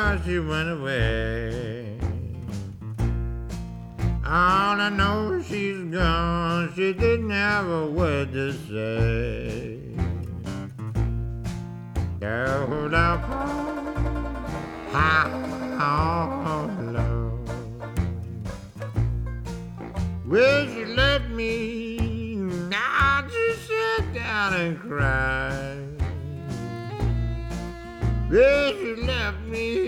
how she went away. All I know, she's gone. She didn't have a word to say. Hold up, how long? Well, she left me. Now just sit down and cry. Well, she left me.